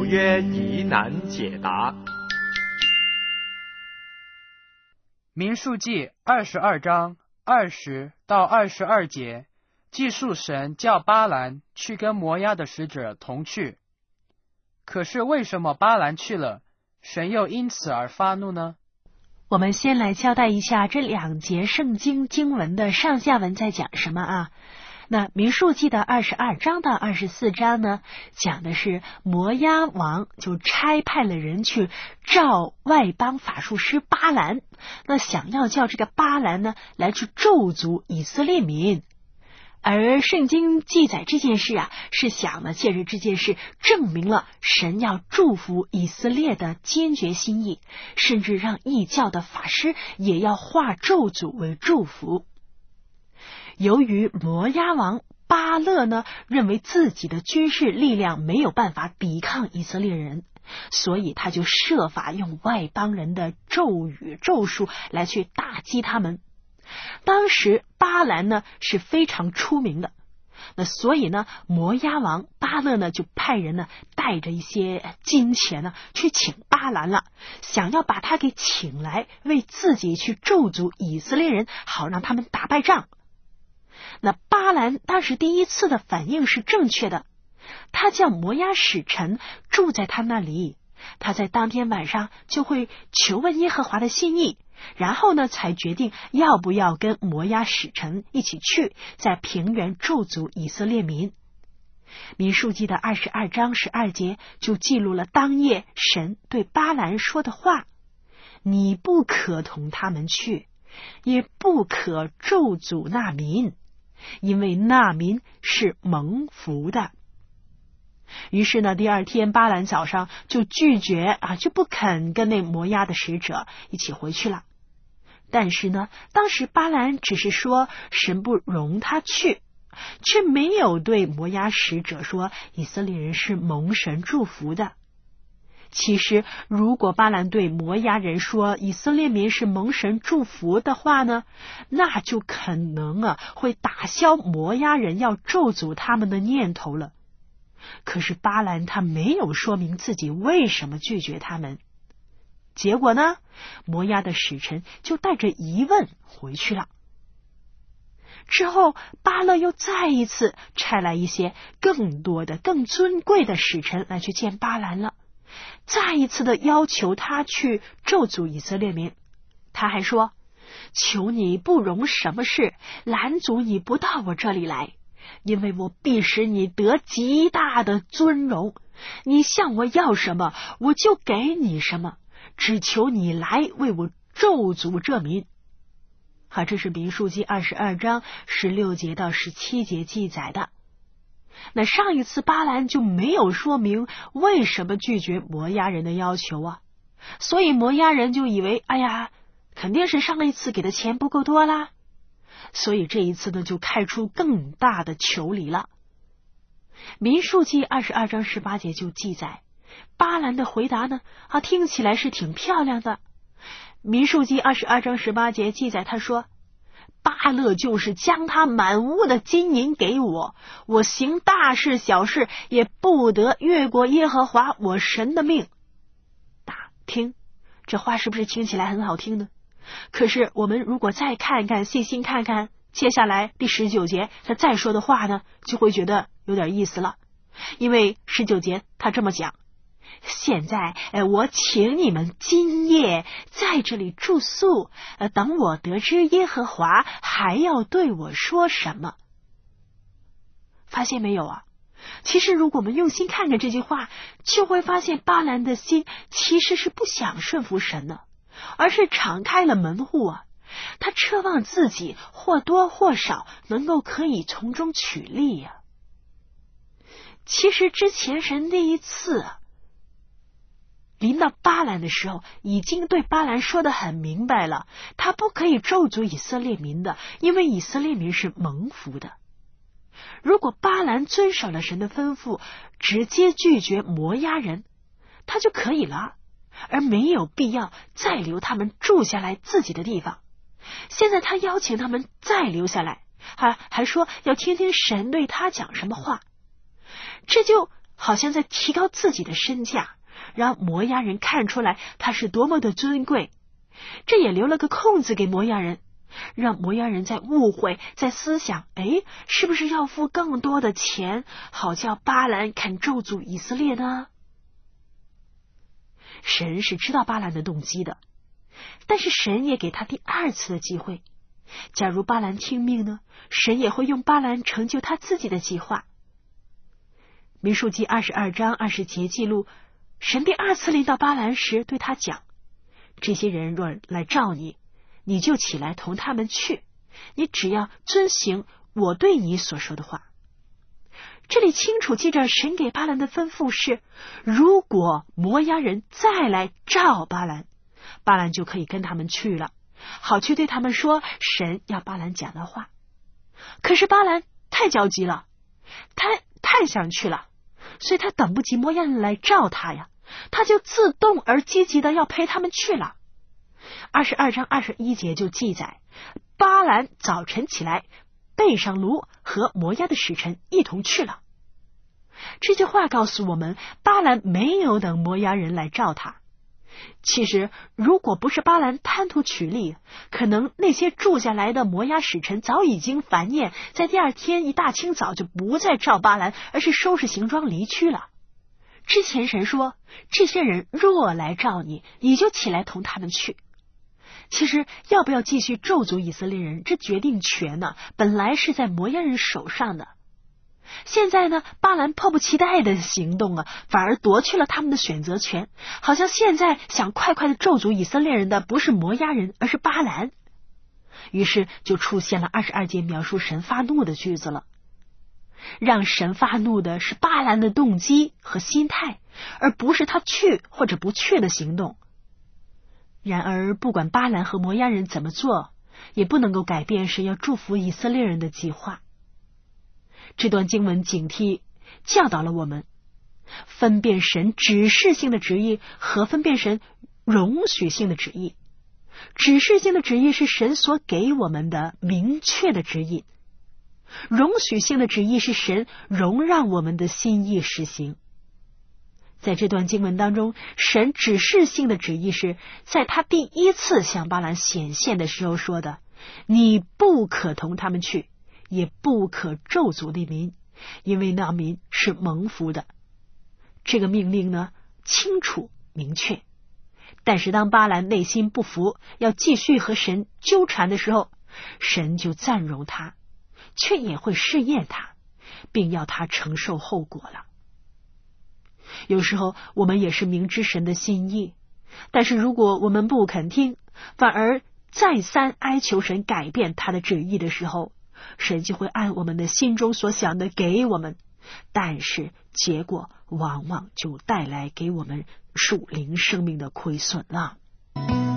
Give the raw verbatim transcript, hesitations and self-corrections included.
约疑难解答。 民数记二十二章二十到二十二节，记述神叫巴兰去跟摩押的使者同去。可是为什么巴兰去了，神又因此而发怒呢？ 我们先来交代一下这两节圣经经文的上下文在讲什么啊？那民数记的二十二章到二十四章呢，讲的是摩押王就差派了人去召外邦法术师巴兰，那想要叫这个巴兰呢来去咒诅以色列民。而圣经记载这件事啊，是想呢借着这件事证明了神要祝福以色列的坚决心意，甚至让异教的法师也要化咒诅为祝福。由于摩押王巴勒呢认为自己的军事力量没有办法抵抗以色列人，所以他就设法用外邦人的咒语咒术来去打击他们。当时巴兰呢是非常出名的，那所以呢摩押王巴勒呢就派人呢带着一些金钱呢去请巴兰了，想要把他给请来为自己去咒诅以色列人，好让他们打败仗。那巴兰当时第一次的反应是正确的，他叫摩押使臣住在他那里，他在当天晚上就会求问耶和华的心意，然后呢才决定要不要跟摩押使臣一起去在平原咒诅以色列民。民数记的二十二章十二节就记录了当夜神对巴兰说的话：你不可同他们去，也不可咒诅那民，因为那民是蒙福的。于是呢，第二天巴兰早上就拒绝啊，就不肯跟那摩押的使者一起回去了。但是呢，当时巴兰只是说神不容他去，却没有对摩押使者说以色列人是蒙神祝福的。其实如果巴兰对摩押人说以色列民是蒙神祝福的话呢，那就可能啊会打消摩押人要咒诅他们的念头了。可是巴兰他没有说明自己为什么拒绝他们，结果呢，摩押的使臣就带着疑问回去了。之后巴勒又再一次差来一些更多的更尊贵的使臣来去见巴兰了，再一次的要求他去咒诅以色列民。他还说，求你不容什么事拦阻你不到我这里来，因为我必使你得极大的尊荣，你向我要什么我就给你什么，只求你来为我咒诅这民。好，这是民数记二十二章十六节到十七节记载的。那上一次巴兰就没有说明为什么拒绝摩押人的要求啊，所以摩押人就以为，哎呀，肯定是上一次给的钱不够多啦，所以这一次呢就开出更大的求礼了。民数记二十二章十八节就记载，巴兰的回答呢啊听起来是挺漂亮的。民数记二十二章十八节记载，他说，巴勒就是将他满屋的金银给我，我行大事小事也不得越过耶和华我神的命。打听这话是不是听起来很好听呢？可是我们如果再看看细心看看接下来第十九节他再说的话呢，就会觉得有点意思了。因为十九节他这么讲，现在呃，我请你们今夜在这里住宿，呃，等我得知耶和华还要对我说什么。发现没有啊？其实如果我们用心看看这句话，就会发现巴兰的心其实是不想顺服神的，而是敞开了门户啊。他奢望自己或多或少能够可以从中取利呀、啊。其实之前神第一次临到巴兰的时候，已经对巴兰说得很明白了，他不可以咒诅以色列民的，因为以色列民是蒙福的。如果巴兰遵守了神的吩咐，直接拒绝摩押人，他就可以了，而没有必要再留他们住下来自己的地方。现在他邀请他们再留下来，还还说要听听神对他讲什么话，这就好像在提高自己的身价，让摩押人看出来他是多么的尊贵。这也留了个空子给摩押人，让摩押人在误会，在思想，哎，是不是要付更多的钱，好叫巴兰肯咒诅以色列呢？神是知道巴兰的动机的，但是神也给他第二次的机会。假如巴兰听命呢，神也会用巴兰成就他自己的计划。民数记二十二章二十节记录，神第二次临到巴兰时对他讲，这些人若来召你，你就起来同他们去，你只要遵行我对你所说的话。这里清楚记着神给巴兰的吩咐是，如果摩押人再来召巴兰，巴兰就可以跟他们去了，好去对他们说神要巴兰讲的话。可是巴兰太焦急了，他太想去了，所以他等不及摩押人来召他呀，他就自动而积极的要陪他们去了。二十二章二十一节就记载，巴兰早晨起来，背上驴和摩押的使臣一同去了。这句话告诉我们，巴兰没有等摩押人来召他。其实如果不是巴兰贪图取利，可能那些住下来的摩押使臣早已经烦厌，在第二天一大清早就不再召巴兰，而是收拾行装离去了。之前神说，这些人若来召你，你就起来同他们去。其实要不要继续咒诅以色列人，这决定权呢，本来是在摩押人手上的。现在呢，巴兰迫不及待的行动啊，反而夺去了他们的选择权，好像现在想快快的咒诅以色列人的不是摩押人，而是巴兰。于是就出现了二十二节描述神发怒的句子了。让神发怒的是巴兰的动机和心态，而不是他去或者不去的行动。然而不管巴兰和摩押人怎么做，也不能够改变神要祝福以色列人的计划。这段经文警惕教导了我们，分辨神指示性的旨意和分辨神容许性的旨意。指示性的旨意是神所给我们的明确的指引，容许性的旨意是神容让我们的心意实行。在这段经文当中，神指示性的旨意是在他第一次向巴兰显现的时候说的，你不可同他们去，也不可咒诅那民，因为那民是蒙福的。这个命令呢，清楚明确。但是当巴兰内心不服，要继续和神纠缠的时候，神就暂容他，却也会试验他，并要他承受后果了。有时候我们也是明知神的心意，但是如果我们不肯听，反而再三哀求神改变他的旨意的时候，神就会按我们的心中所想的给我们，但是结果往往就带来给我们属灵生命的亏损了。